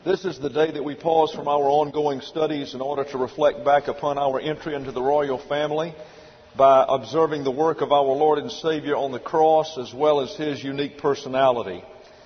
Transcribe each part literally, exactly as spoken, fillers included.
This is the day that we pause from our ongoing studies in order to reflect back upon our entry into the royal family by observing the work of our Lord and Savior on the cross as well as His unique personality.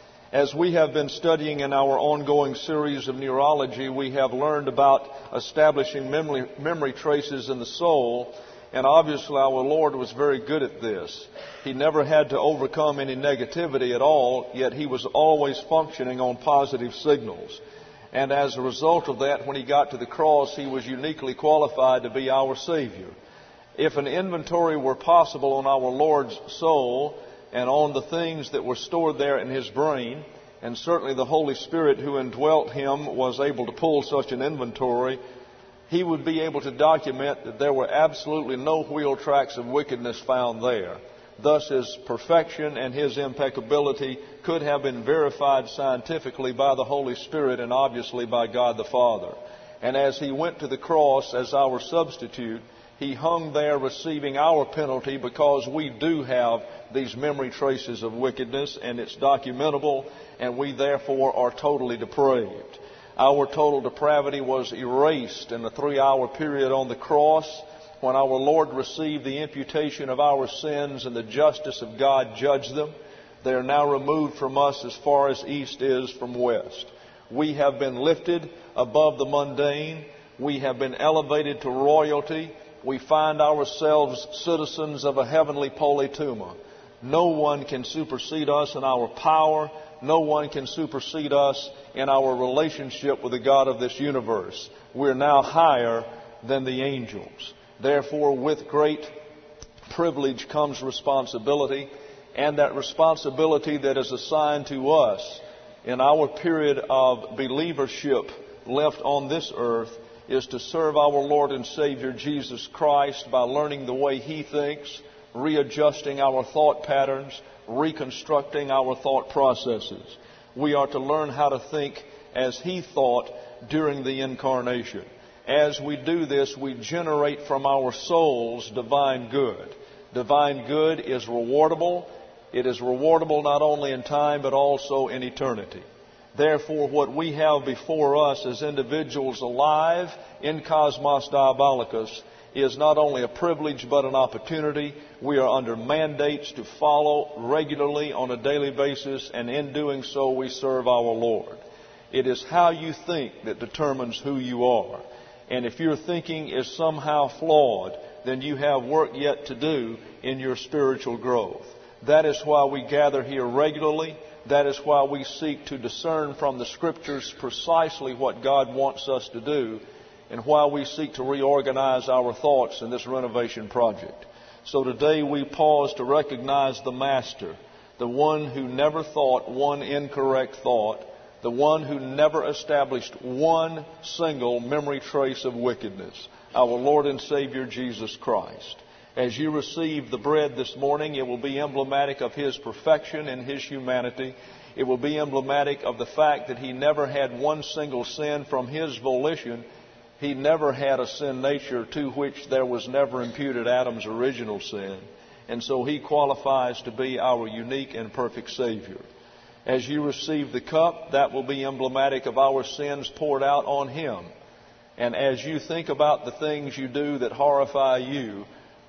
As we have been studying in our ongoing series of neurology, we have learned about establishing memory, memory traces in the soul, and obviously our Lord was very good at this. He never had to overcome any negativity at all, yet He was always functioning on positive signals. And as a result of that, when He got to the cross, He was uniquely qualified to be our Savior. If an inventory were possible on our Lord's soul and on the things that were stored there in His brain, and certainly the Holy Spirit who indwelt Him was able to pull such an inventory, He would be able to document that there were absolutely no wheel tracks of wickedness found there. Thus, His perfection and His impeccability could have been verified scientifically by the Holy Spirit and obviously by God the Father. And as He went to the cross as our substitute, He hung there receiving our penalty because we do have these memory traces of wickedness, and it's documentable, and we therefore are totally depraved. Our total depravity was erased in a three-hour period on the cross when our Lord received the imputation of our sins and the justice of God judged them. They are now removed from us as far as east is from west. We have been lifted above the mundane. We have been elevated to royalty. We find ourselves citizens of a heavenly politeuma. No one can supersede us in our power. No one can supersede us in our relationship with the God of this universe. We're now higher than the angels. Therefore, with great privilege comes responsibility, and that responsibility that is assigned to us in our period of believership left on this earth is to serve our Lord and Savior Jesus Christ by learning the way He thinks, readjusting our thought patterns, reconstructing our thought processes. We are to learn how to think as He thought during the incarnation. As we do this, we generate from our souls divine good. Divine good is rewardable. It is rewardable not only in time but also in eternity. Therefore, what we have before us as individuals alive in Cosmos Diabolicus is not only a privilege but an opportunity. We are under mandates to follow regularly on a daily basis, and in doing so we serve our Lord. It is how you think that determines who you are. And if your thinking is somehow flawed, then you have work yet to do in your spiritual growth. That is why we gather here regularly. That is why we seek to discern from the Scriptures precisely what God wants us to do, and why we seek to reorganize our thoughts in this renovation project. So today we pause to recognize the Master, the one who never thought one incorrect thought, the one who never established one single memory trace of wickedness, our Lord and Savior Jesus Christ. As you receive the bread this morning, it will be emblematic of His perfection and His humanity. It will be emblematic of the fact that He never had one single sin from His volition. He never had a sin nature to which there was never imputed Adam's original sin. And so He qualifies to be our unique and perfect Savior. As you receive the cup, that will be emblematic of our sins poured out on Him. And as you think about the things you do that horrify you,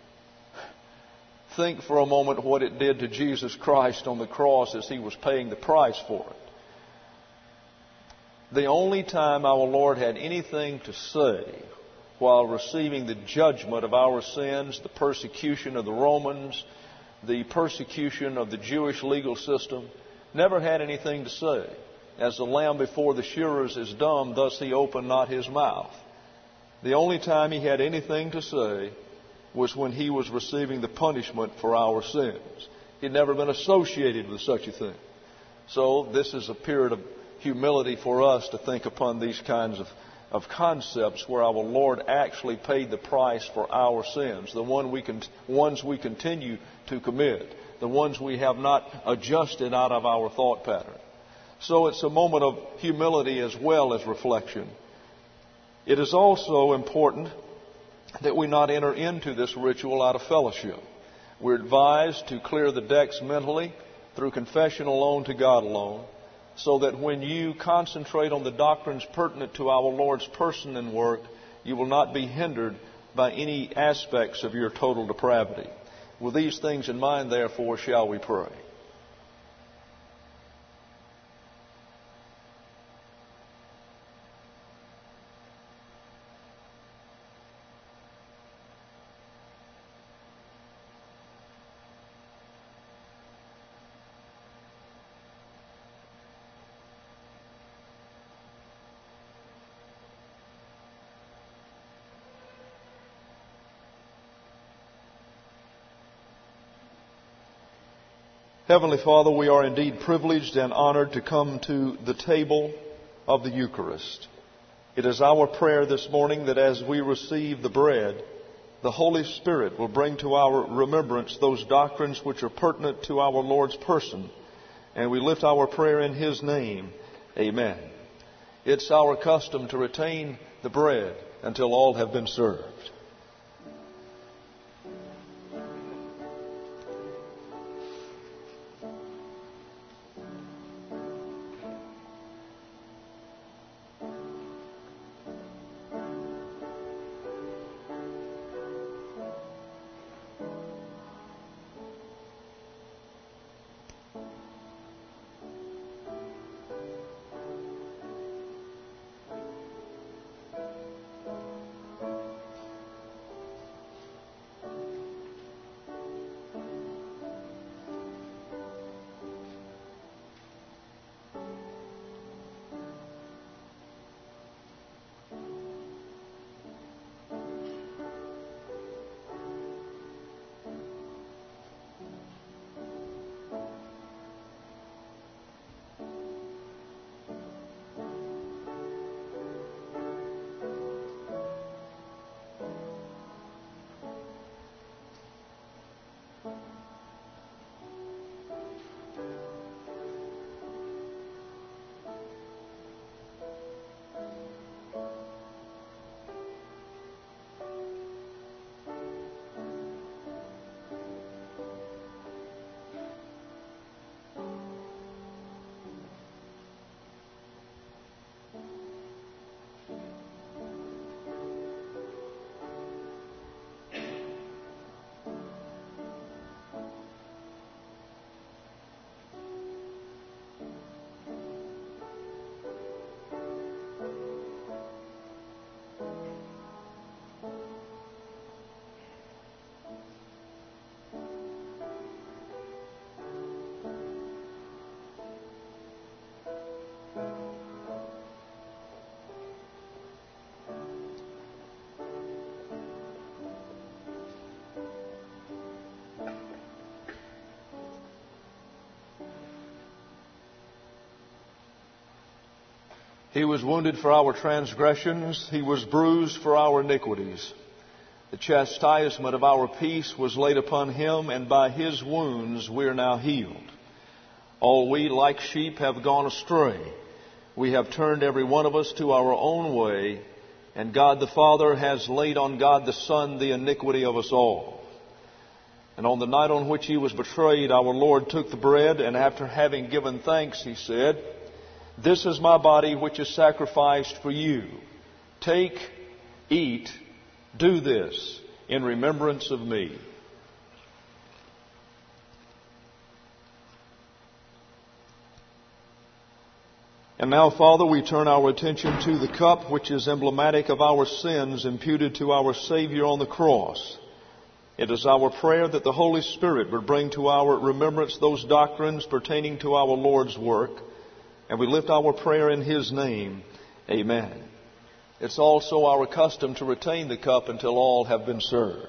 think for a moment what it did to Jesus Christ on the cross as He was paying the price for it. The only time our Lord had anything to say while receiving the judgment of our sins, the persecution of the Romans, the persecution of the Jewish legal system, never had anything to say. As the lamb before the shearers is dumb, thus He opened not His mouth. The only time He had anything to say was when He was receiving the punishment for our sins. He'd never been associated with such a thing. So this is a period of humility for us to think upon these kinds of, of concepts where our Lord actually paid the price for our sins, the one we can, ones we continue to commit, the ones we have not adjusted out of our thought pattern. So it's a moment of humility as well as reflection. It is also important that we not enter into this ritual out of fellowship. We're advised to clear the decks mentally through confession alone to God alone, so that when you concentrate on the doctrines pertinent to our Lord's person and work, you will not be hindered by any aspects of your total depravity. With these things in mind, therefore, shall we pray. Heavenly Father, we are indeed privileged and honored to come to the table of the Eucharist. It is our prayer this morning that as we receive the bread, the Holy Spirit will bring to our remembrance those doctrines which are pertinent to our Lord's person, and we lift our prayer in His name. Amen. It's our custom to retain the bread until all have been served. He was wounded for our transgressions. He was bruised for our iniquities. The chastisement of our peace was laid upon Him, and by His wounds we are now healed. All we, like sheep, have gone astray. We have turned every one of us to our own way, and God the Father has laid on God the Son the iniquity of us all. And on the night on which He was betrayed, our Lord took the bread, and after having given thanks, He said, "This is my body which is sacrificed for you. Take, eat, do this in remembrance of me." And now, Father, we turn our attention to the cup which is emblematic of our sins imputed to our Savior on the cross. It is our prayer that the Holy Spirit would bring to our remembrance those doctrines pertaining to our Lord's work, and we lift our prayer in His name. Amen. It's also our custom to retain the cup until all have been served.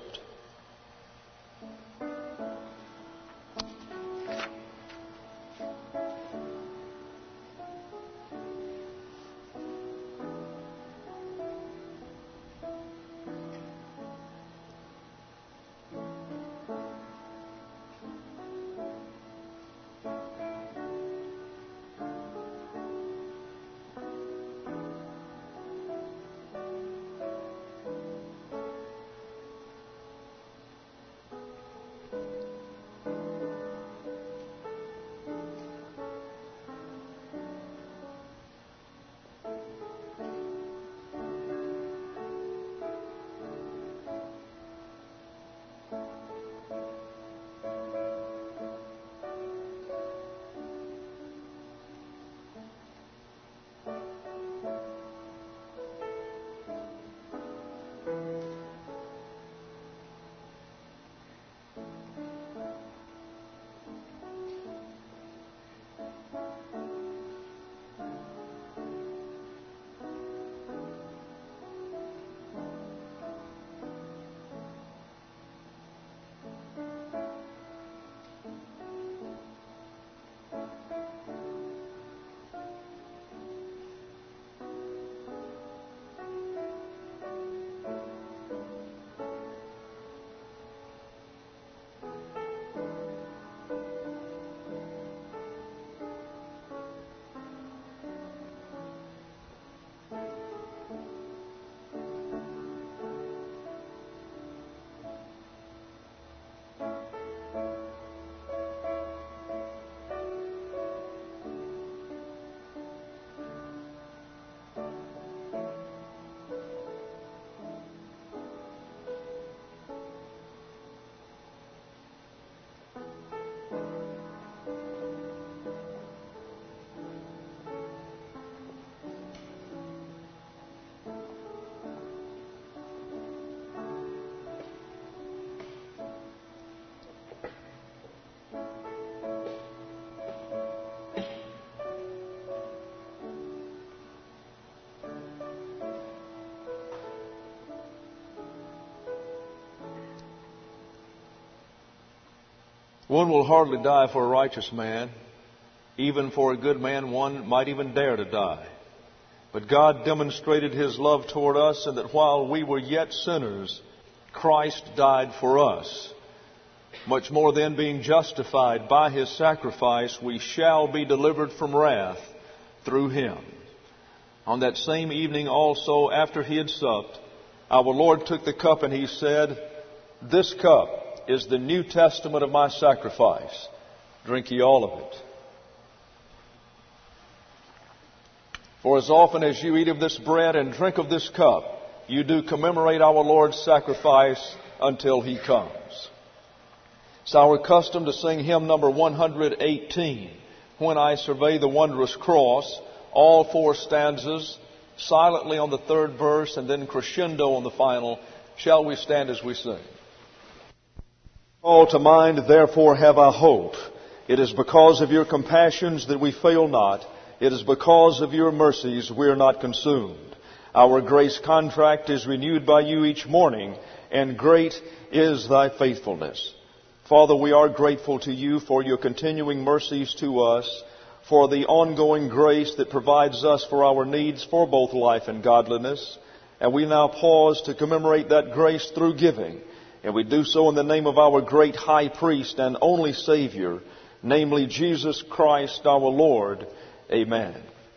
One will hardly die for a righteous man. Even for a good man, one might even dare to die. But God demonstrated His love toward us in that while we were yet sinners, Christ died for us. Much more then, being justified by His sacrifice, we shall be delivered from wrath through Him. On that same evening also, after He had supped, our Lord took the cup and He said, "This cup is the New Testament of my sacrifice. Drink ye all of it. For as often as you eat of this bread and drink of this cup, you do commemorate our Lord's sacrifice until He comes." It's our custom to sing hymn number one hundred eighteen, "When I Survey the Wondrous Cross," all four stanzas, silently on the third verse, and then crescendo on the final. Shall we stand as we sing? Call to mind, therefore have I hope. It is because of your compassions that we fail not. It is because of your mercies we are not consumed. Our grace contract is renewed by you each morning, and great is thy faithfulness. Father, we are grateful to you for your continuing mercies to us, for the ongoing grace that provides us for our needs for both life and godliness. And we now pause to commemorate that grace through giving. And we do so in the name of our great high priest and only Savior, namely Jesus Christ our Lord. Amen.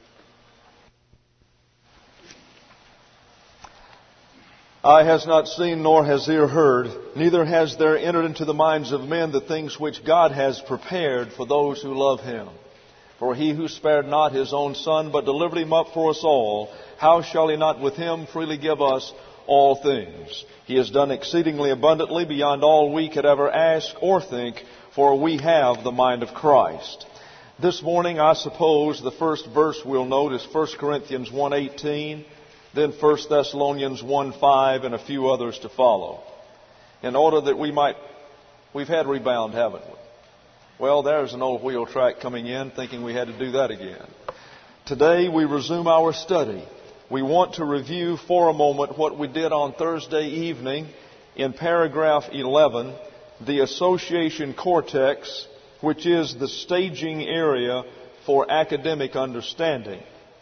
Eye has not seen, nor has ear heard, neither has there entered into the minds of men the things which God has prepared for those who love Him. For He who spared not His own Son, but delivered Him up for us all, how shall He not with Him freely give us all things? He has done exceedingly abundantly beyond all we could ever ask or think, for we have the mind of Christ. This morning, I suppose, the first verse we'll note is First Corinthians one eighteen, then First Thessalonians one five, and a few others to follow. In order that we might, we've had rebound, haven't we? Well, there's an old wheel track coming in, thinking we had to do that again. Today, we resume our study. We want to review for a moment what we did on Thursday evening in paragraph eleven, the association cortex, which is the staging area for academic understanding.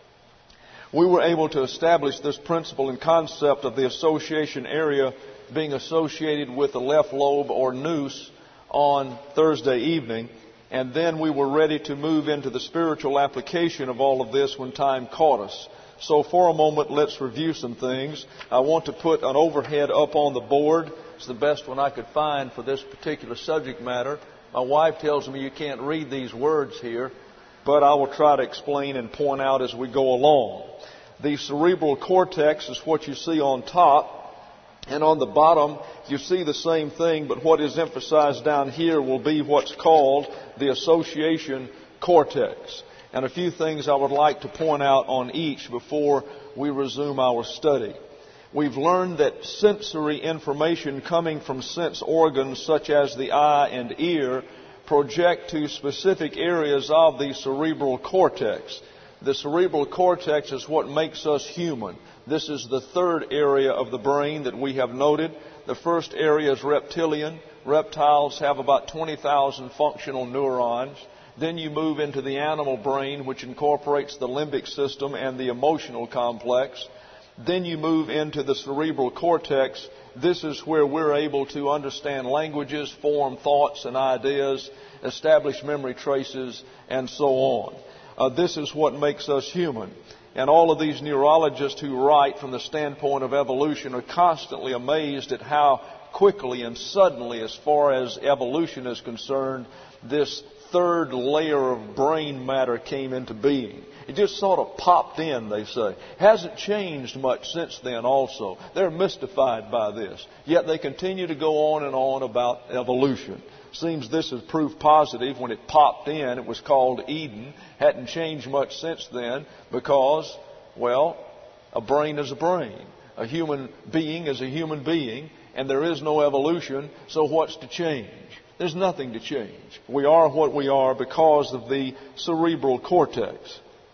We were able to establish this principle and concept of the association area being associated with the left lobe or nous on Thursday evening, and then we were ready to move into the spiritual application of all of this when time caught us. So for a moment, let's review some things. I want to put an overhead up on the board. It's the best one I could find for this particular subject matter. My wife tells me you can't read these words here, but I will try to explain and point out as we go along. The cerebral cortex is what you see on top. And on the bottom, you see the same thing, but what is emphasized down here will be what's called the association cortex. And a few things I would like to point out on each before we resume our study. We've learned that sensory information coming from sense organs such as the eye and ear project to specific areas of the cerebral cortex. The cerebral cortex is what makes us human. This is the third area of the brain that we have noted. The first area is reptilian. Reptiles have about twenty thousand functional neurons. Then you move into the animal brain, which incorporates the limbic system and the emotional complex. Then you move into the cerebral cortex. This is where we're able to understand languages, form thoughts and ideas, establish memory traces, and so on. Uh, this is what makes us human. And all of these neurologists who write from the standpoint of evolution are constantly amazed at how quickly and suddenly, as far as evolution is concerned, this third layer of brain matter came into being. It just sort of popped in, they say. Hasn't changed much since then also. They're mystified by this. Yet they continue to go on and on about evolution. Seems this is proof positive. When it popped in, it was called Eden. Hadn't changed much since then because, well, a brain is a brain. A human being is a human being, and there is no evolution, so what's to change? There's nothing to change. We are what we are because of the cerebral cortex.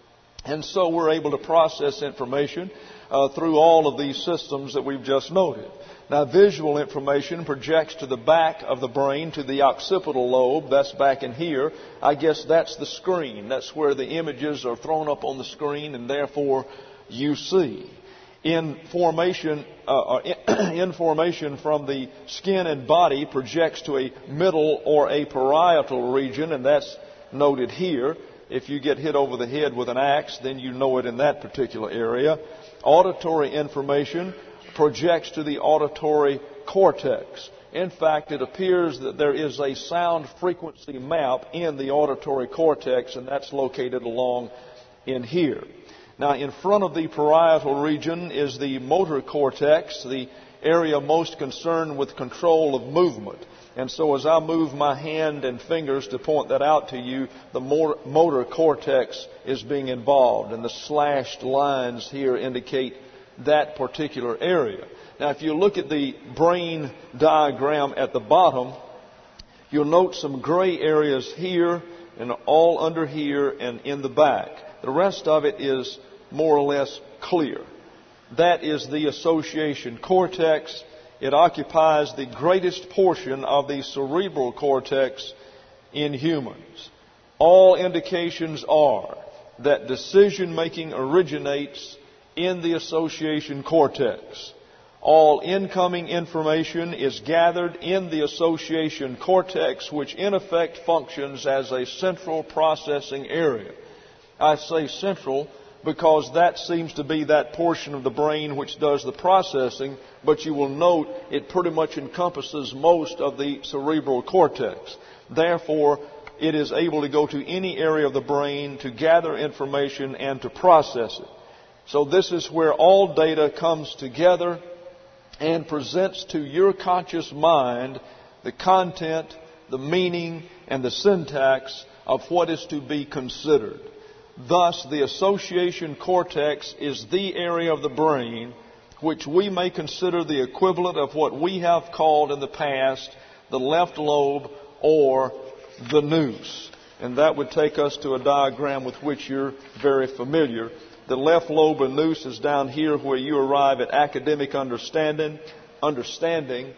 And so we're able to process information uh, through all of these systems that we've just noted. Now, visual information projects to the back of the brain, to the occipital lobe. That's back in here. I guess that's the screen. That's where the images are thrown up on the screen, and therefore you see. Information, uh, information from the skin and body projects to a middle or a parietal region, and that's noted here. If you get hit over the head with an axe, then you know it in that particular area. Auditory information projects to the auditory cortex. In fact, it appears that there is a sound frequency map in the auditory cortex, and that's located along in here. Now, in front of the parietal region is the motor cortex, the area most concerned with control of movement. And so as I move my hand and fingers to point that out to you, the motor cortex is being involved, and the slashed lines here indicate that particular area. Now, if you look at the brain diagram at the bottom, you'll note some gray areas here and all under here and in the back. The rest of it is more or less clear. That is the association cortex. It occupies the greatest portion of the cerebral cortex in humans. All indications are that decision making originates in the association cortex. All incoming information is gathered in the association cortex, which in effect functions as a central processing area. I say central because that seems to be that portion of the brain which does the processing, but you will note it pretty much encompasses most of the cerebral cortex. Therefore, it is able to go to any area of the brain to gather information and to process it. So this is where all data comes together and presents to your conscious mind the content, the meaning, and the syntax of what is to be considered. Thus, the association cortex is the area of the brain which we may consider the equivalent of what we have called in the past the left lobe or the nous. And that would take us to a diagram with which you're very familiar. The left lobe or nous is down here where you arrive at academic understanding, understanding,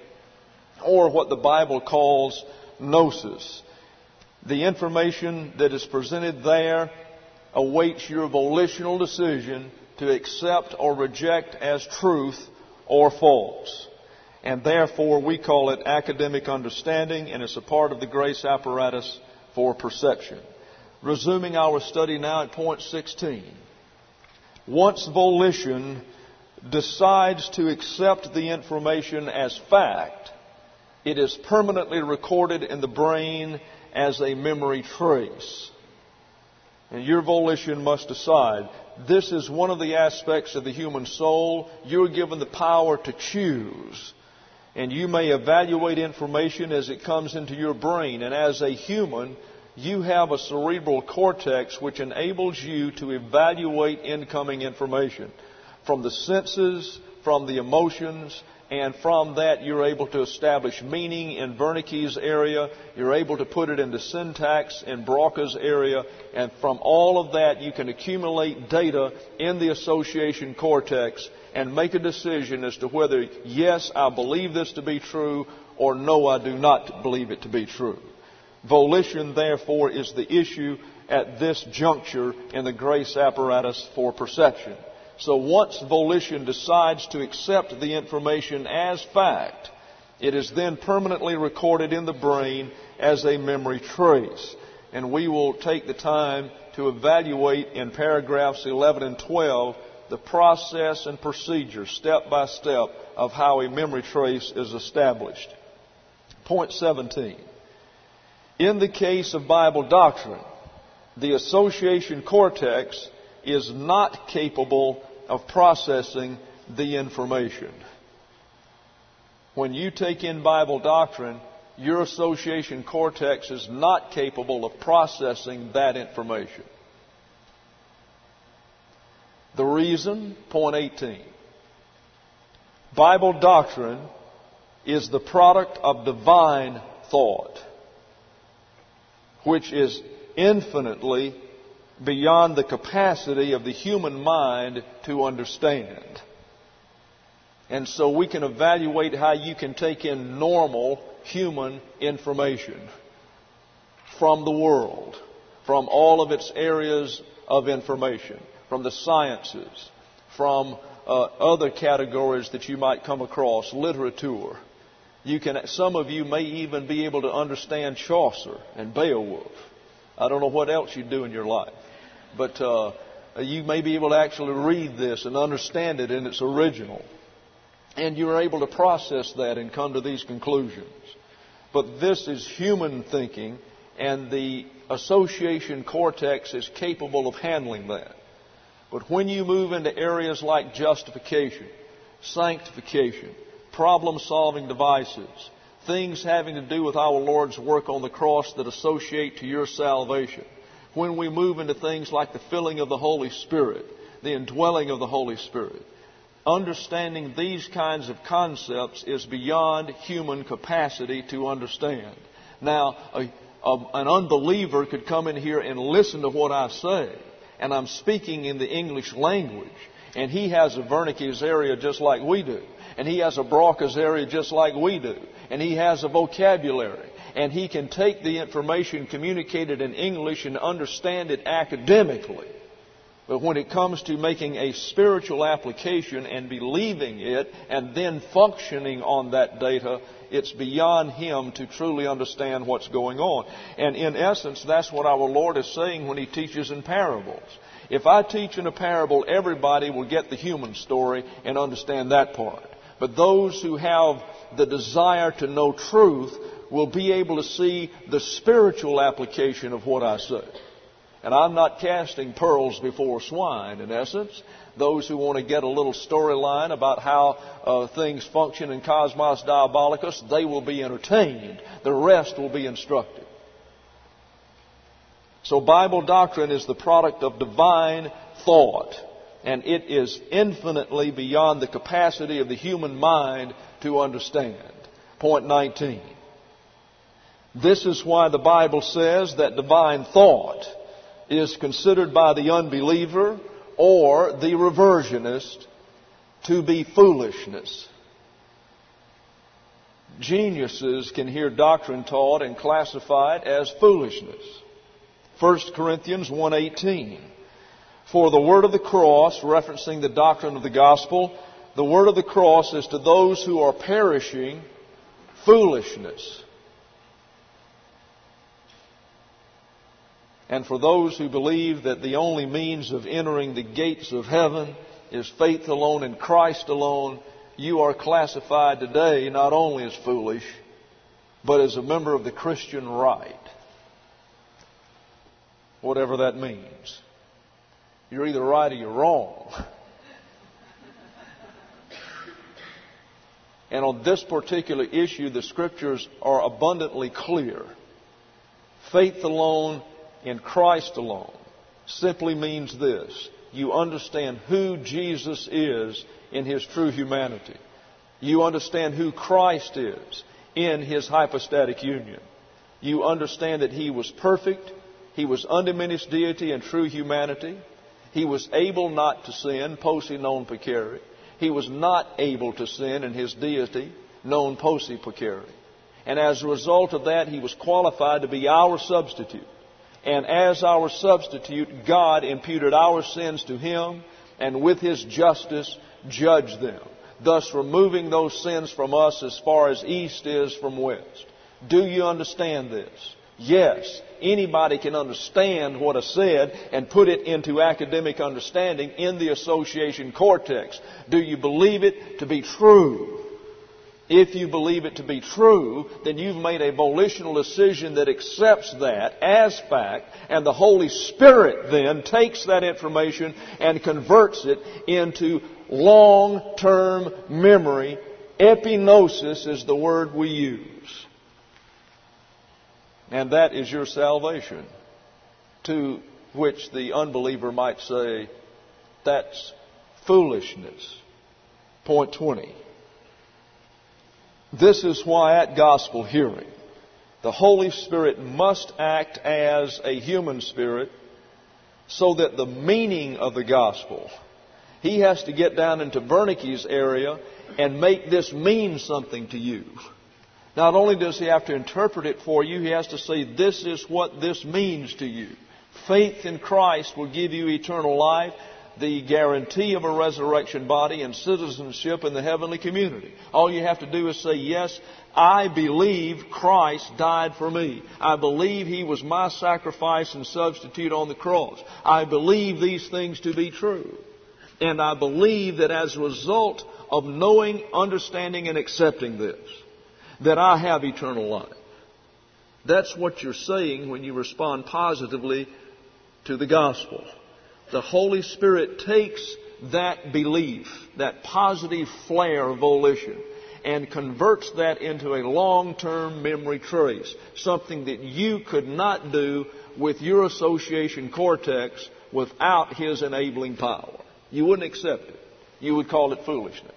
or what the Bible calls gnosis. The information that is presented there awaits your volitional decision to accept or reject as truth or false. And therefore we call it academic understanding, and it's a part of the grace apparatus for perception. Resuming our study now at point sixteen. Once volition decides to accept the information as fact, it is permanently recorded in the brain as a memory trace. And your volition must decide. This is one of the aspects of the human soul. You're given the power to choose. And you may evaluate information as it comes into your brain. And as a human, you have a cerebral cortex which enables you to evaluate incoming information from the senses, from the emotions, and from that you're able to establish meaning in Wernicke's area. You're able to put it into syntax in Broca's area. And from all of that you can accumulate data in the association cortex and make a decision as to whether, yes, I believe this to be true, or no, I do not believe it to be true. Volition, therefore, is the issue at this juncture in the grace apparatus for perception. So once volition decides to accept the information as fact, it is then permanently recorded in the brain as a memory trace. And we will take the time to evaluate in paragraphs eleven and twelve the process and procedure, step by step, of how a memory trace is established. Point seventeen. In the case of Bible doctrine, the association cortex is not capable of processing the information. When you take in Bible doctrine, your association cortex is not capable of processing that information. The reason, point eighteen. Bible doctrine is the product of divine thought, which is infinitely beyond the capacity of the human mind to understand. And so we can evaluate how you can take in normal human information from the world, from all of its areas of information, from the sciences, from uh, other categories that you might come across, literature. You can, some of you may even be able to understand Chaucer and Beowulf. I don't know what else you do in your life, but uh, you may be able to actually read this and understand it in its original. And you're able to process that and come to these conclusions. But this is human thinking, and the association cortex is capable of handling that. But when you move into areas like justification, sanctification, problem-solving devices, things having to do with our Lord's work on the cross that associate to your salvation, when we move into things like the filling of the Holy Spirit, the indwelling of the Holy Spirit, understanding these kinds of concepts is beyond human capacity to understand. Now, a, a, an unbeliever could come in here and listen to what I say, and I'm speaking in the English language, and he has a Wernicke's area just like we do, and he has a Broca's area just like we do, and he has a vocabulary, and he can take the information communicated in English and understand it academically. But when it comes to making a spiritual application and believing it and then functioning on that data, it's beyond him to truly understand what's going on. And in essence, that's what our Lord is saying when He teaches in parables. If I teach in a parable, everybody will get the human story and understand that part. But those who have the desire to know truth will be able to see the spiritual application of what I say. And I'm not casting pearls before swine, in essence. Those who want to get a little storyline about how uh, things function in Cosmos Diabolicus, they will be entertained. The rest will be instructed. So Bible doctrine is the product of divine thought, and it is infinitely beyond the capacity of the human mind to understand. Point nineteen. This is why the Bible says that divine thought is considered by the unbeliever or the reversionist to be foolishness. Geniuses can hear doctrine taught and classify it as foolishness. First Corinthians one eighteen. For the word of the cross, referencing the doctrine of the gospel, the word of the cross is to those who are perishing foolishness. And for those who believe that the only means of entering the gates of heaven is faith alone in Christ alone, you are classified today not only as foolish, but as a member of the Christian right. Whatever that means. You're either right or you're wrong. And on this particular issue, the Scriptures are abundantly clear. Faith alone in Christ alone simply means this. You understand who Jesus is in His true humanity. You understand who Christ is in His hypostatic union. You understand that He was perfect. He was undiminished deity and true humanity. He was able not to sin, posse non pecare. He was not able to sin in His deity, non posse pecare. And as a result of that, He was qualified to be our substitute. And as our substitute, God imputed our sins to Him and with His justice judged them, thus removing those sins from us as far as east is from west. Do you understand this? Yes, anybody can understand what I said and put it into academic understanding in the association cortex. Do you believe it to be true? If you believe it to be true, then you've made a volitional decision that accepts that as fact, and the Holy Spirit then takes that information and converts it into long-term memory. Epinosis is the word we use. And that is your salvation, to which the unbeliever might say, that's foolishness. Point twenty. This is why at gospel hearing, the Holy Spirit must act as a human spirit so that the meaning of the gospel, he has to get down into Wernicke's area and make this mean something to you. Not only does he have to interpret it for you, he has to say, this is what this means to you. Faith in Christ will give you eternal life, the guarantee of a resurrection body, and citizenship in the heavenly community. All you have to do is say, yes, I believe Christ died for me. I believe He was my sacrifice and substitute on the cross. I believe these things to be true. And I believe that as a result of knowing, understanding, and accepting this, that I have eternal life. That's what you're saying when you respond positively to the gospel. The Holy Spirit takes that belief, that positive flare of volition, and converts that into a long-term memory trace, something that you could not do with your association cortex without His enabling power. You wouldn't accept it. You would call it foolishness.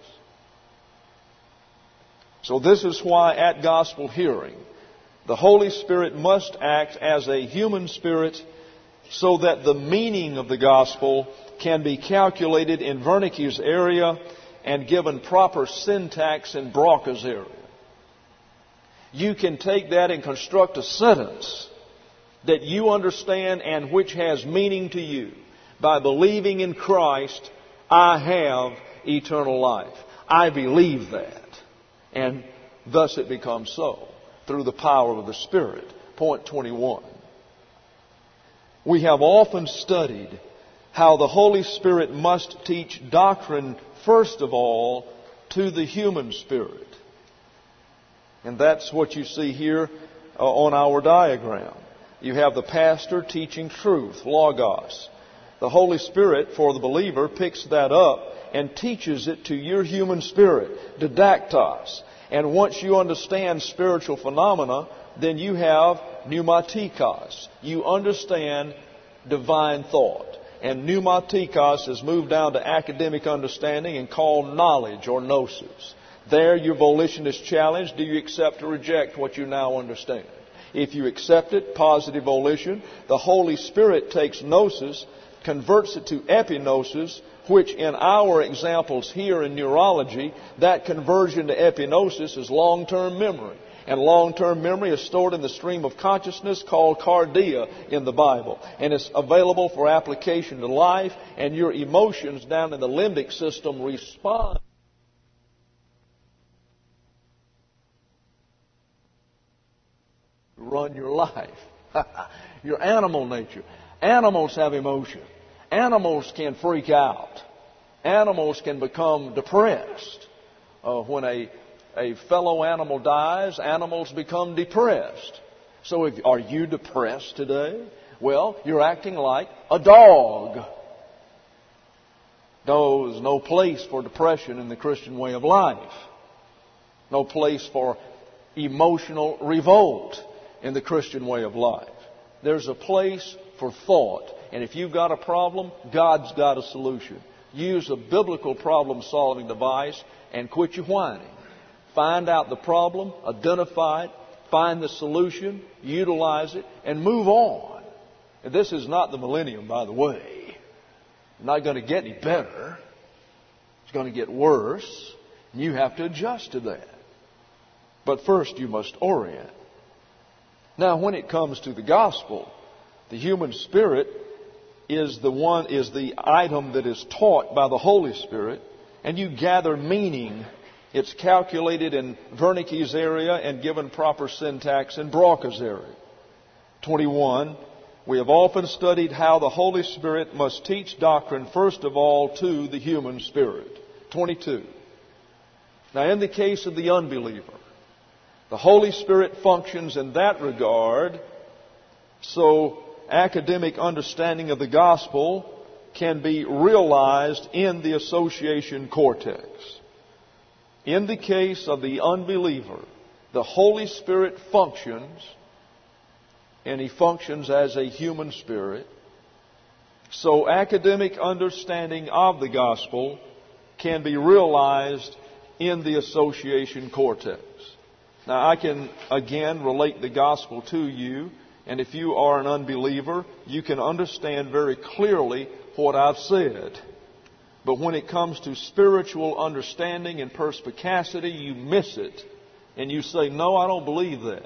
So this is why at gospel hearing, the Holy Spirit must act as a human spirit so that the meaning of the gospel can be calculated in Wernicke's area and given proper syntax in Broca's area. You can take that and construct a sentence that you understand and which has meaning to you. By believing in Christ, I have eternal life. I believe that. And thus it becomes so through the power of the Spirit. Point twenty-one. We have often studied how the Holy Spirit must teach doctrine, first of all, to the human spirit. And that's what you see here uh, on our diagram. You have the pastor teaching truth, logos. The Holy Spirit, for the believer, picks that up and teaches it to your human spirit, didactos. And once you understand spiritual phenomena, then you have pneumatikos. You understand divine thought. And pneumatikos is moved down to academic understanding and called knowledge or gnosis. There your volition is challenged. Do you accept or reject what you now understand? If you accept it, positive volition, the Holy Spirit takes gnosis, converts it to epignosis, which in our examples here in neurology, that conversion to epignosis is long-term memory. And long-term memory is stored in the stream of consciousness called cardia in the Bible. And it's available for application to life, and your emotions down in the limbic system respond. Run your life. Your animal nature. Animals have emotion. Animals can freak out. Animals can become depressed. Uh, when a, a fellow animal dies, animals become depressed. So if, are you depressed today? Well, you're acting like a dog. No, there's no place for depression in the Christian way of life. No place for emotional revolt in the Christian way of life. There's a place for thought. And if you've got a problem, God's got a solution. Use a biblical problem-solving device and quit your whining. Find out the problem, identify it, find the solution, utilize it, and move on. And this is not the millennium, by the way. It's not going to get any better. It's going to get worse. And you have to adjust to that. But first you must orient. Now, when it comes to the gospel, the human spirit is the one, is the item that is taught by the Holy Spirit, and you gather meaning. It's calculated in Wernicke's area and given proper syntax in Broca's area. twenty-one. We have often studied how the Holy Spirit must teach doctrine, first of all, to the human spirit. twenty-two. Now, in the case of the unbeliever, the Holy Spirit functions in that regard, so academic understanding of the gospel can be realized in the association cortex. In the case of the unbeliever, the Holy Spirit functions, and He functions as a human spirit. So academic understanding of the gospel can be realized in the association cortex. Now, I can again relate the gospel to you And if you are an unbeliever, you can understand very clearly what I've said. But when it comes to spiritual understanding and perspicacity, you miss it. And you say, no, I don't believe that.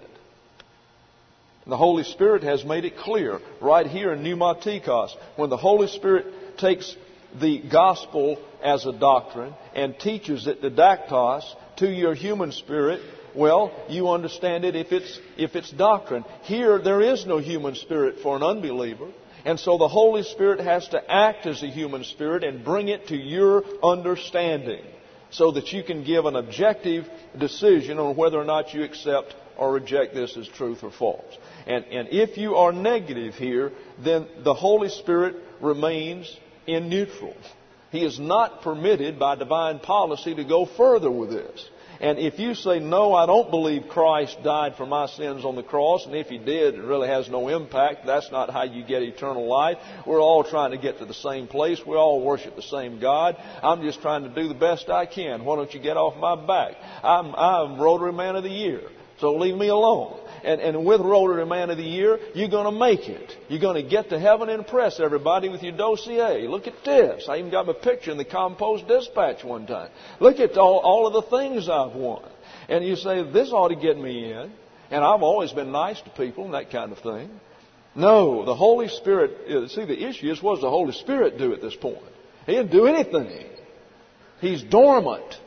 The Holy Spirit has made it clear right here in Pneumatikos. When the Holy Spirit takes the gospel as a doctrine and teaches it didactos to your human spirit, well, you understand it if it's, if it's doctrine. Here, there is no human spirit for an unbeliever. And so the Holy Spirit has to act as a human spirit and bring it to your understanding so that you can give an objective decision on whether or not you accept or reject this as truth or false. And, and if you are negative here, then the Holy Spirit remains in neutral. He is not permitted by divine policy to go further with this. And if you say, no, I don't believe Christ died for my sins on the cross, and if He did, it really has no impact, that's not how you get eternal life. We're all trying to get to the same place. We all worship the same God. I'm just trying to do the best I can. Why don't you get off my back? I'm, I'm Rotary Man of the Year, so leave me alone. And, and with Rotary Man of the Year, you're going to make it. You're going to get to heaven and impress everybody with your dossier. Look at this. I even got my picture in the Compost Dispatch one time. Look at all, all of the things I've won. And you say, this ought to get me in. And I've always been nice to people and that kind of thing. No, the Holy Spirit, see, the issue is, what does the Holy Spirit do at this point? He didn't do anything. He's dormant.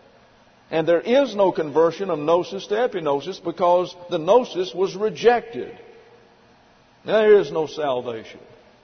And there is no conversion of gnosis to epignosis because the gnosis was rejected. There is no salvation.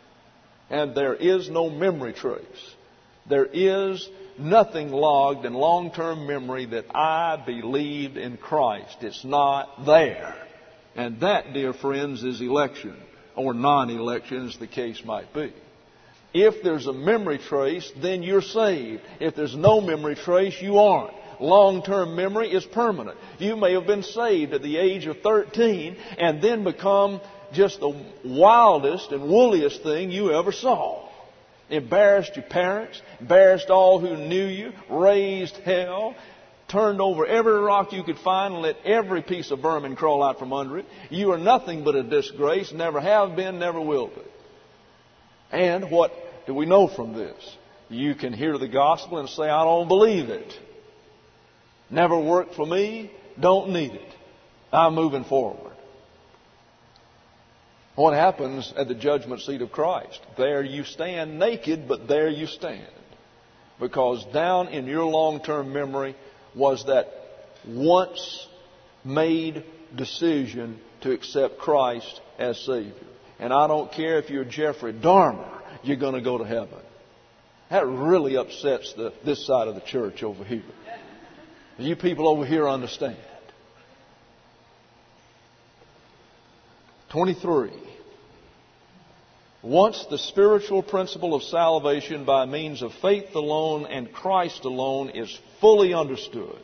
And there is no memory trace. There is nothing logged in long-term memory that I believed in Christ. It's not there. And that, dear friends, is election, or non-election as the case might be. If there's a memory trace, then you're saved. If there's no memory trace, you aren't. Long-term memory is permanent. You may have been saved at the age of thirteen and then become just the wildest and wooliest thing you ever saw. Embarrassed your parents, embarrassed all who knew you, raised hell, turned over every rock you could find and let every piece of vermin crawl out from under it. You are nothing but a disgrace, never have been, never will be. And what do we know from this? You can hear the gospel and say, I don't believe it. Never worked for me, don't need it. I'm moving forward. What happens at the judgment seat of Christ? There you stand naked, but there you stand. Because down in your long-term memory was that once made decision to accept Christ as Savior. And I don't care if you're Jeffrey Dahmer, you're going to go to heaven. That really upsets the, this side of the church over here. You people over here understand. twenty-three. Once the spiritual principle of salvation by means of faith alone and Christ alone is fully understood,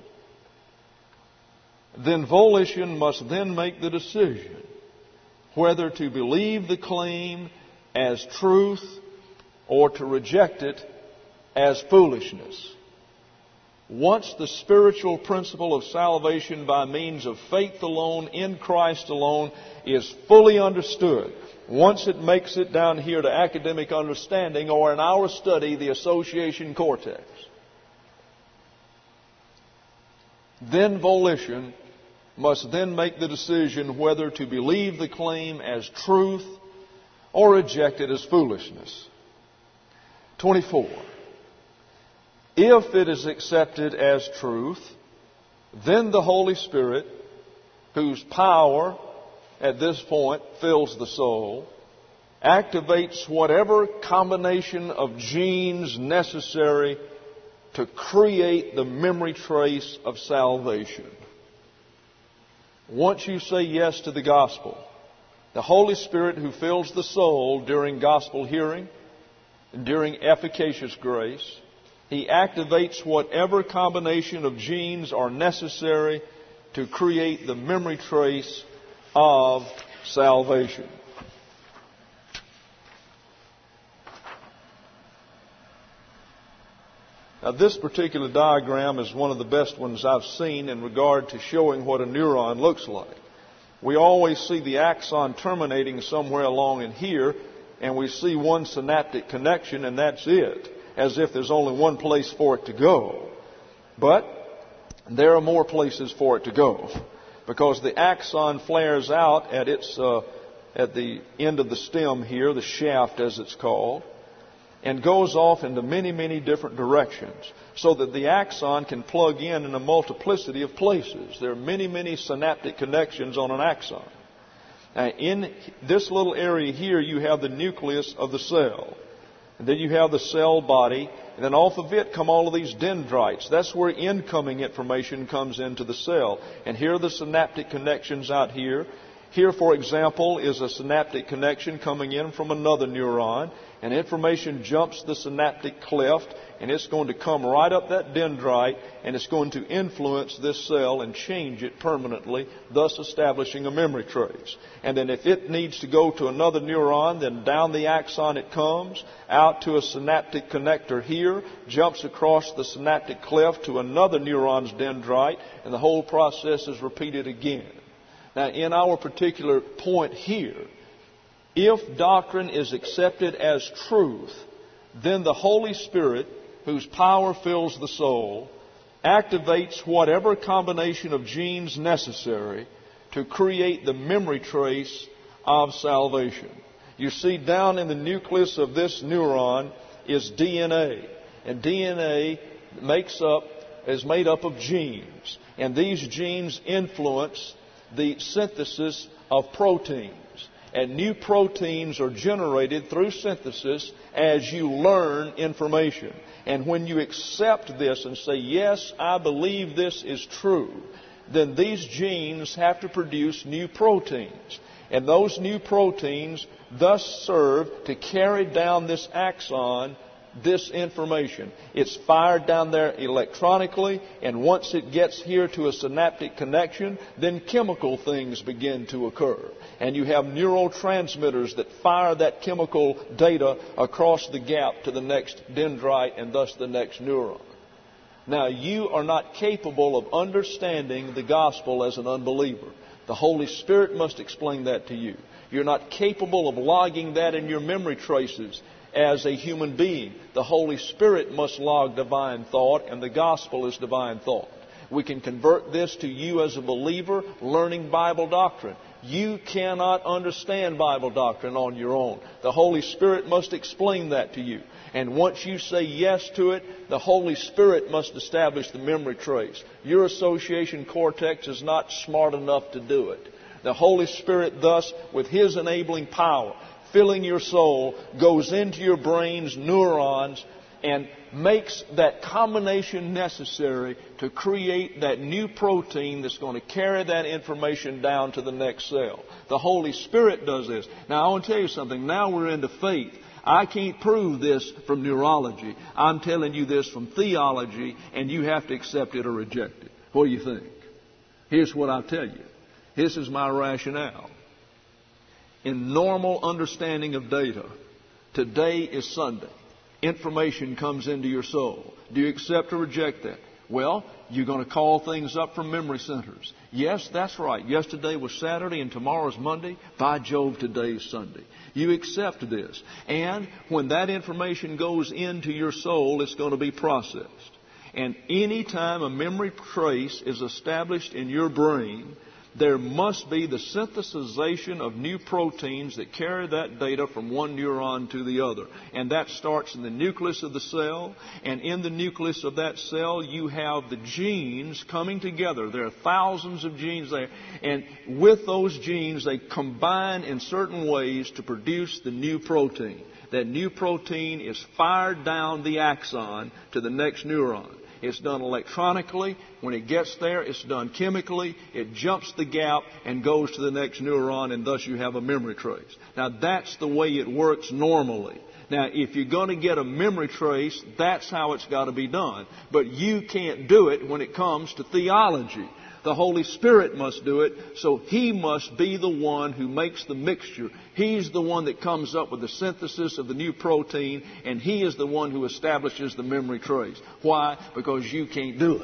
then volition must then make the decision whether to believe the claim as truth or to reject it as foolishness. Once the spiritual principle of salvation by means of faith alone in Christ alone is fully understood, once it makes it down here to academic understanding, or in our study, the association cortex, then volition must then make the decision whether to believe the claim as truth or reject it as foolishness. twenty-four. If it is accepted as truth, then the Holy Spirit, whose power at this point fills the soul, activates whatever combination of genes necessary to create the memory trace of salvation. Once you say yes to the gospel, the Holy Spirit who fills the soul during gospel hearing and during efficacious grace, He activates whatever combination of genes are necessary to create the memory trace of salvation. Now, this particular diagram is one of the best ones I've seen in regard to showing what a neuron looks like. We always see the axon terminating somewhere along in here, and we see one synaptic connection, and that's it, as if there's only one place for it to go. But there are more places for it to go, because the axon flares out at its uh, at the end of the stem here, the shaft as it's called, and goes off into many, many different directions, so that the axon can plug in in a multiplicity of places. There are many, many synaptic connections on an axon. Now, in this little area here, you have the nucleus of the cell. And then you have the cell body, and then off of it come all of these dendrites. That's where incoming information comes into the cell. And here are the synaptic connections out here. Here, for example, is a synaptic connection coming in from another neuron, and information jumps the synaptic cleft, and it's going to come right up that dendrite, and it's going to influence this cell and change it permanently, thus establishing a memory trace. And then if it needs to go to another neuron, then down the axon it comes, out to a synaptic connector here, jumps across the synaptic cleft to another neuron's dendrite, and the whole process is repeated again. Now, in our particular point here, if doctrine is accepted as truth, then the Holy Spirit, whose power fills the soul, activates whatever combination of genes necessary to create the memory trace of salvation. You see, down in the nucleus of this neuron is D N A. And D N A makes up, is made up of genes. And these genes influence the synthesis of proteins. And new proteins are generated through synthesis as you learn information. And when you accept this and say, yes, I believe this is true, then these genes have to produce new proteins. And those new proteins thus serve to carry down this axon this information. It's fired down there electronically, and once it gets here to a synaptic connection, then chemical things begin to occur. And you have neurotransmitters that fire that chemical data across the gap to the next dendrite and thus the next neuron. Now, you are not capable of understanding the gospel as an unbeliever. The Holy Spirit must explain that to you. You're not capable of logging that in your memory traces as a human being. The Holy Spirit must log divine thought, and the gospel is divine thought. We can convert this to you as a believer learning Bible doctrine. You cannot understand Bible doctrine on your own. The Holy Spirit must explain that to you. And once you say yes to it, the Holy Spirit must establish the memory trace. Your association cortex is not smart enough to do it. The Holy Spirit thus, with His enabling power, filling your soul, goes into your brain's neurons and makes that combination necessary to create that new protein that's going to carry that information down to the next cell. The Holy Spirit does this. Now, I want to tell you something. Now we're into faith. I can't prove this from neurology. I'm telling you this from theology, and you have to accept it or reject it. What do you think? Here's what I'll tell you. This is my rationale. In normal understanding of data, today is Sunday. Information comes into your soul. Do you accept or reject that? Well, you're going to call things up from memory centers. Yes, that's right. Yesterday was Saturday and tomorrow's Monday. By Jove, today is Sunday. You accept this. And when that information goes into your soul, it's going to be processed. And any time a memory trace is established in your brain, there must be the synthesization of new proteins that carry that data from one neuron to the other. And that starts in the nucleus of the cell. And in the nucleus of that cell, you have the genes coming together. There are thousands of genes there. And with those genes, they combine in certain ways to produce the new protein. That new protein is fired down the axon to the next neuron. It's done electronically. When it gets there, it's done chemically. It jumps the gap and goes to the next neuron, and thus you have a memory trace. Now, that's the way it works normally. Now, if you're going to get a memory trace, that's how it's got to be done. But you can't do it when it comes to theology. The Holy Spirit must do it, so He must be the one who makes the mixture. He's the one that comes up with the synthesis of the new protein, and He is the one who establishes the memory trace. Why? Because you can't do it.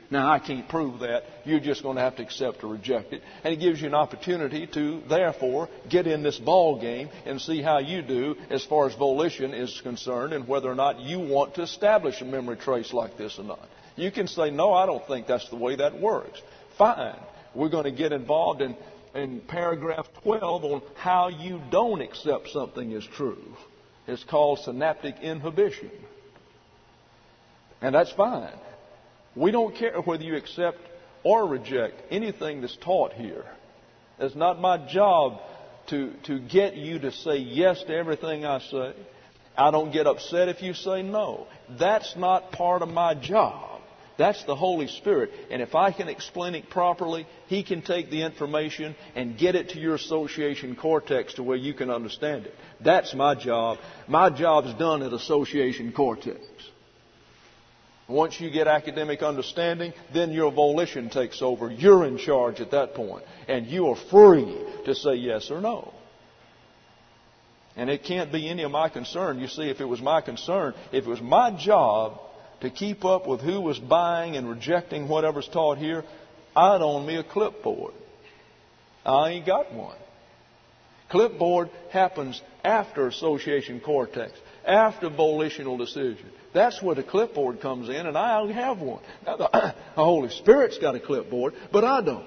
Now, I can't prove that. You're just going to have to accept or reject it. And it gives you an opportunity to, therefore, get in this ball game and see how you do as far as volition is concerned and whether or not you want to establish a memory trace like this or not. You can say, no, I don't think that's the way that works. Fine. We're going to get involved in, in paragraph twelve on how you don't accept something as true. It's called synaptic inhibition. And that's fine. We don't care whether you accept or reject anything that's taught here. It's not my job to, to get you to say yes to everything I say. I don't get upset if you say no. That's not part of my job. That's the Holy Spirit. And if I can explain it properly, He can take the information and get it to your association cortex to where you can understand it. That's my job. My job's done at association cortex. Once you get academic understanding, then your volition takes over. You're in charge at that point. And you are free to say yes or no. And it can't be any of my concern. You see, if it was my concern, if it was my job to keep up with who was buying and rejecting whatever's taught here, I'd own me a clipboard. I ain't got one. Clipboard happens after association cortex, after volitional decision. That's where the clipboard comes in, and I have one. Now, the, the Holy Spirit's got a clipboard, but I don't.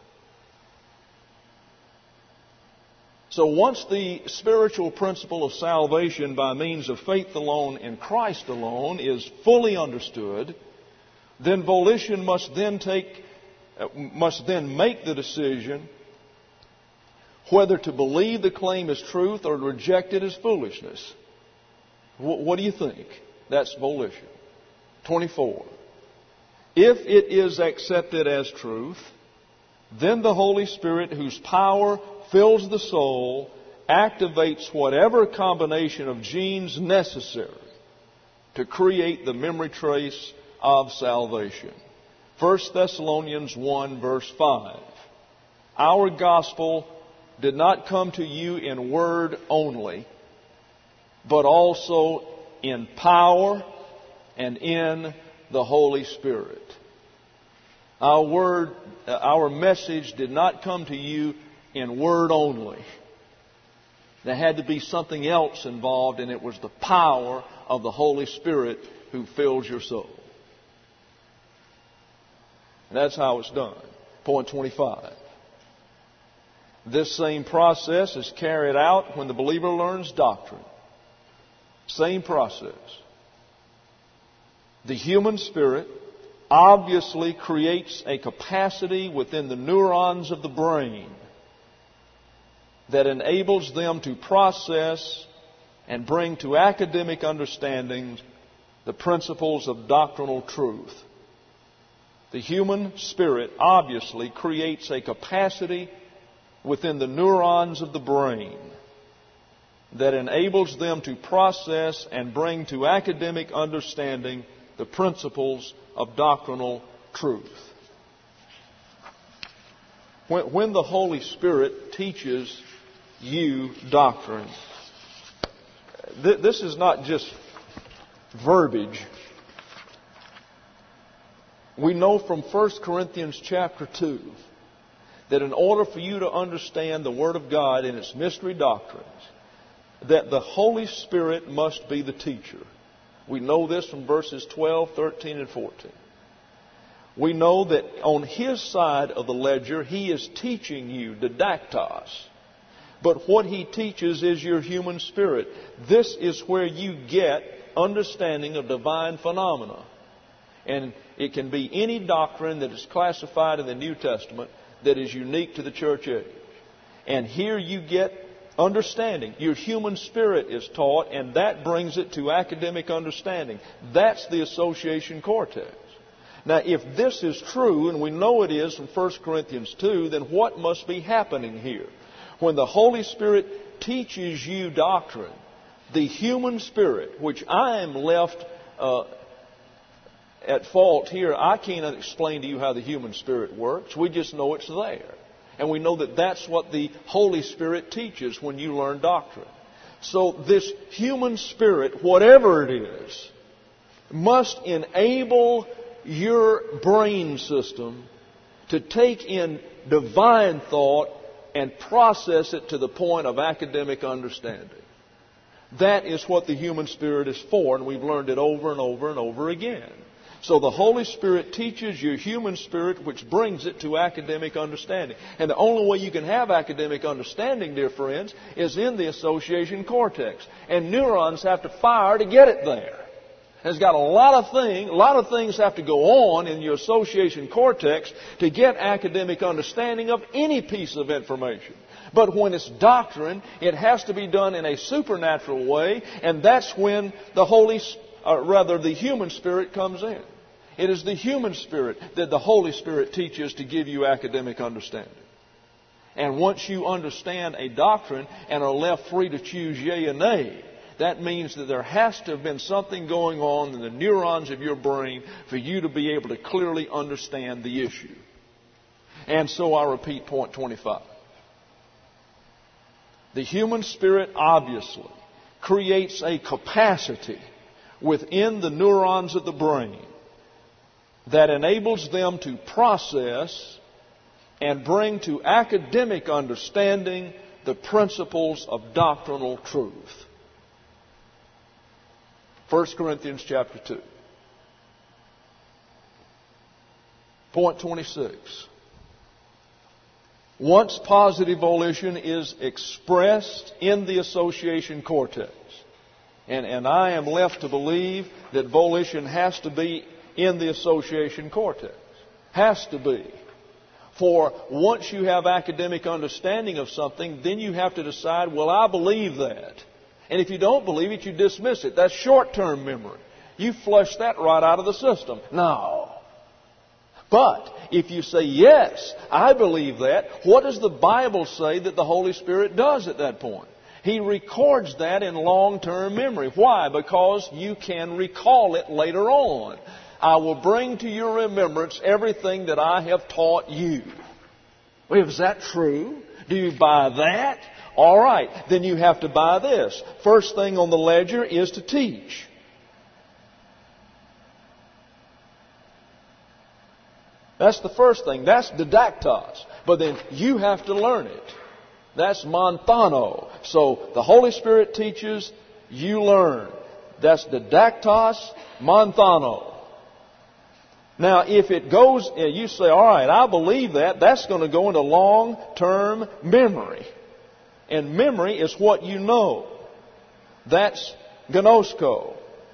So once the spiritual principle of salvation by means of faith alone in Christ alone is fully understood, then volition must then take, must then make the decision whether to believe the claim as truth or to reject it as foolishness. What do you think? That's volition. twenty-four. If it is accepted as truth, then the Holy Spirit, whose power fills the soul, activates whatever combination of genes necessary to create the memory trace of salvation. First Thessalonians one, verse five. Our gospel did not come to you in word only, but also in power and in the Holy Spirit. Our word, our message did not come to you in word only. There had to be something else involved, and it was the power of the Holy Spirit who fills your soul. And that's how it's done. Point twenty-five. This same process is carried out when the believer learns doctrine. Same process. The human spirit obviously creates a capacity within the neurons of the brain that enables them to process and bring to academic understanding the principles of doctrinal truth. The human spirit obviously creates a capacity within the neurons of the brain that enables them to process and bring to academic understanding the principles of doctrinal truth. When, when the Holy Spirit teaches you doctrine, th- this is not just verbiage. We know from First Corinthians chapter two that in order for you to understand the Word of God and its mystery doctrines, that the Holy Spirit must be the teacher. We know this from verses twelve, thirteen, and fourteen. We know that on His side of the ledger, He is teaching you didactos. But what He teaches is your human spirit. This is where you get understanding of divine phenomena. And it can be any doctrine that is classified in the New Testament that is unique to the church age. And here you get understanding. Your human spirit is taught, and that brings it to academic understanding. That's the association cortex. Now, if this is true, and we know it is from First Corinthians two, then what must be happening here? When the Holy Spirit teaches you doctrine, the human spirit, which I am left uh, at fault here, I can't explain to you how the human spirit works. We just know it's there. And we know that that's what the Holy Spirit teaches when you learn doctrine. So this human spirit, whatever it is, must enable your brain system to take in divine thought and process it to the point of academic understanding. That is what the human spirit is for, and we've learned it over and over and over again. So the Holy Spirit teaches your human spirit, which brings it to academic understanding. And the only way you can have academic understanding, dear friends, is in the association cortex. And neurons have to fire to get it there. It's got a lot of things, a lot of things have to go on in your association cortex to get academic understanding of any piece of information. But when it's doctrine, it has to be done in a supernatural way, and that's when the Holy, or rather the human spirit comes in. It is the human spirit that the Holy Spirit teaches to give you academic understanding. And once you understand a doctrine and are left free to choose yea and nay, that means that there has to have been something going on in the neurons of your brain for you to be able to clearly understand the issue. And so I repeat point twenty-five. The human spirit obviously creates a capacity within the neurons of the brain that enables them to process and bring to academic understanding the principles of doctrinal truth. First Corinthians chapter two. Point twenty-six. Once positive volition is expressed in the association cortex, and, and I am left to believe that volition has to be in the association cortex. Has to be. For once you have academic understanding of something, then you have to decide, well, I believe that. And if you don't believe it, you dismiss it. That's short-term memory. You flush that right out of the system. No. But if you say, yes, I believe that, what does the Bible say that the Holy Spirit does at that point? He records that in long-term memory. Why? Because you can recall it later on. I will bring to your remembrance everything that I have taught you. Well, is that true? Do you buy that? All right, then you have to buy this. First thing on the ledger is to teach. That's the first thing. That's didactos. But then you have to learn it. That's manthano. So the Holy Spirit teaches, you learn. That's didactos, manthano. Now, if it goes, you say, all right, I believe that, that's going to go into long-term memory. And memory is what you know. That's gnosko.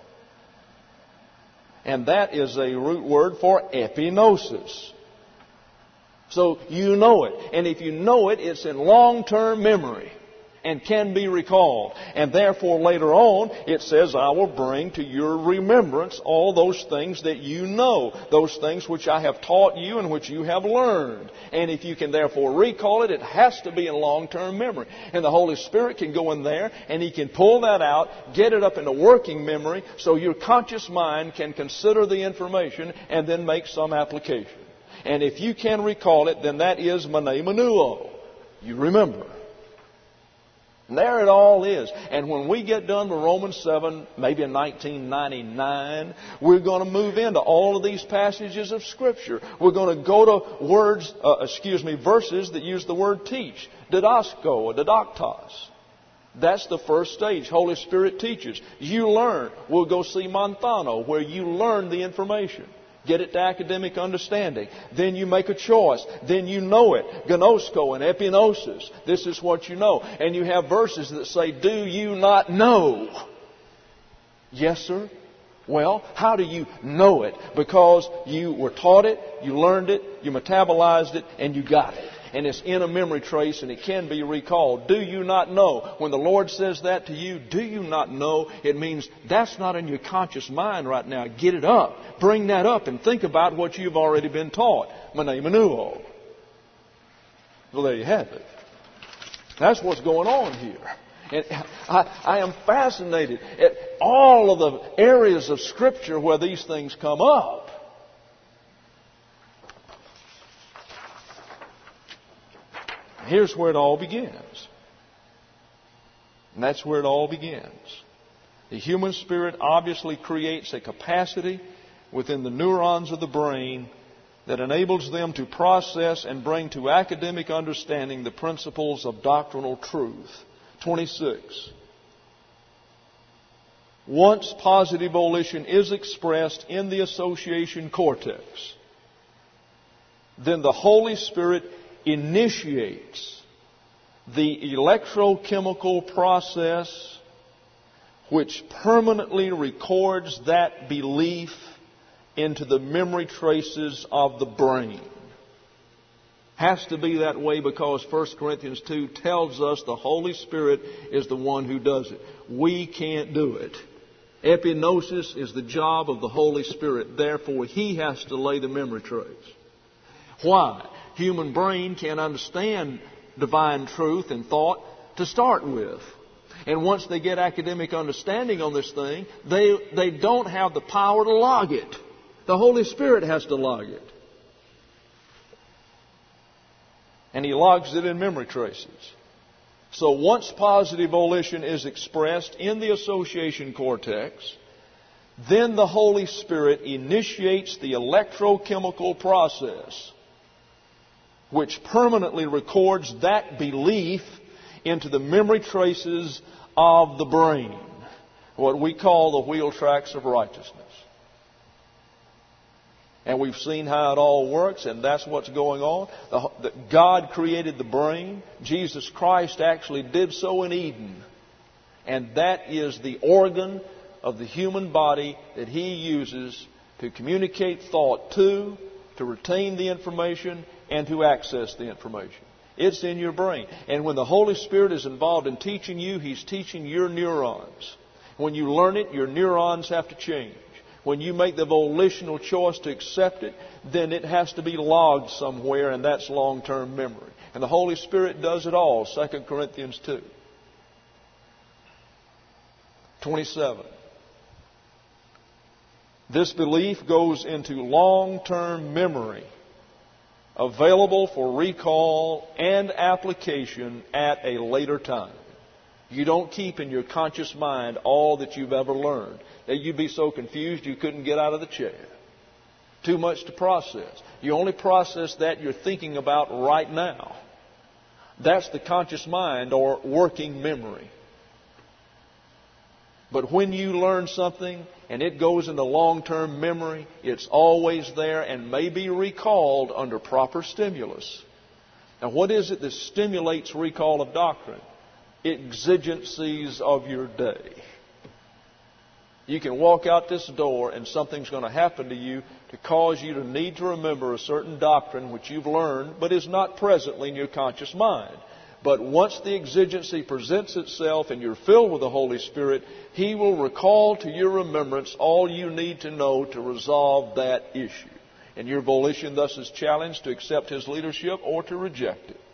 And that is a root word for epinosis. So you know it. And if you know it, it's in long-term memory and can be recalled. And therefore later on it says, I will bring to your remembrance all those things that you know. Those things which I have taught you and which you have learned. And if you can therefore recall it, it has to be in long-term memory. And the Holy Spirit can go in there and He can pull that out, get it up into working memory so your conscious mind can consider the information and then make some application. And if you can recall it, then that is mane menuo. You remember. And there it all is. And when we get done with Romans seven, maybe in nineteen ninety-nine, we're going to move into all of these passages of Scripture. We're going to go to words, uh, excuse me, verses that use the word teach. Didasko or didactos. That's the first stage. Holy Spirit teaches. You learn. We'll go see manthano, where you learn the information. Get it to academic understanding. Then you make a choice. Then you know it. Gnosko and epinosis. This is what you know. And you have verses that say, do you not know? Yes, sir. Well, how do you know it? Because you were taught it, you learned it, you metabolized it, and you got it. And it's in a memory trace and it can be recalled. Do you not know? When the Lord says that to you, do you not know? It means that's not in your conscious mind right now. Get it up. Bring that up and think about what you've already been taught. Mane menuo. Well, there you have it. That's what's going on here. And I, I am fascinated at all of the areas of Scripture where these things come up. Here's where it all begins. And that's where it all begins. The human spirit obviously creates a capacity within the neurons of the brain that enables them to process and bring to academic understanding the principles of doctrinal truth. twenty-six. Once positive volition is expressed in the association cortex, then the Holy Spirit initiates the electrochemical process which permanently records that belief into the memory traces of the brain. Has to be that way because First Corinthians two tells us the Holy Spirit is the one who does it. We can't do it. Epignosis is the job of the Holy Spirit. Therefore, He has to lay the memory trace. Why? Human brain can't understand divine truth and thought to start with. And once they get academic understanding on this thing, they, they don't have the power to log it. The Holy Spirit has to log it. And He logs it in memory traces. So once positive volition is expressed in the association cortex, then the Holy Spirit initiates the electrochemical process which permanently records that belief into the memory traces of the brain, what we call the wheel tracks of righteousness. And we've seen how it all works, and that's what's going on. The, the, God created the brain. Jesus Christ actually did so in Eden. And that is the organ of the human body that He uses to communicate thought to, to retain the information, and to access the information. It's in your brain. And when the Holy Spirit is involved in teaching you, He's teaching your neurons. When you learn it, your neurons have to change. When you make the volitional choice to accept it, then it has to be logged somewhere, and that's long-term memory. And the Holy Spirit does it all, Second Corinthians two. twenty-seven. This belief goes into long-term memory, available for recall and application at a later time. You don't keep in your conscious mind all that you've ever learned. That you'd be so confused you couldn't get out of the chair. Too much to process. You only process that you're thinking about right now. That's the conscious mind or working memory. But when you learn something and it goes into long-term memory, it's always there and may be recalled under proper stimulus. Now, what is it that stimulates recall of doctrine? Exigencies of your day. You can walk out this door and something's going to happen to you to cause you to need to remember a certain doctrine which you've learned but is not presently in your conscious mind. But once the exigency presents itself and you're filled with the Holy Spirit, He will recall to your remembrance all you need to know to resolve that issue. And your volition thus is challenged to accept His leadership or to reject it.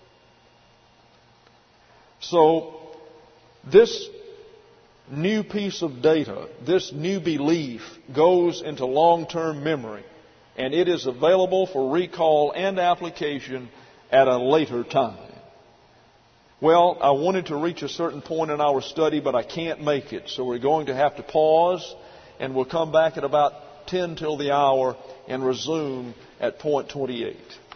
So, this new piece of data, this new belief goes into long-term memory, and it is available for recall and application at a later time. Well, I wanted to reach a certain point in our study, but I can't make it, so we're going to have to pause, and we'll come back at about ten till the hour and resume at point twenty-eight.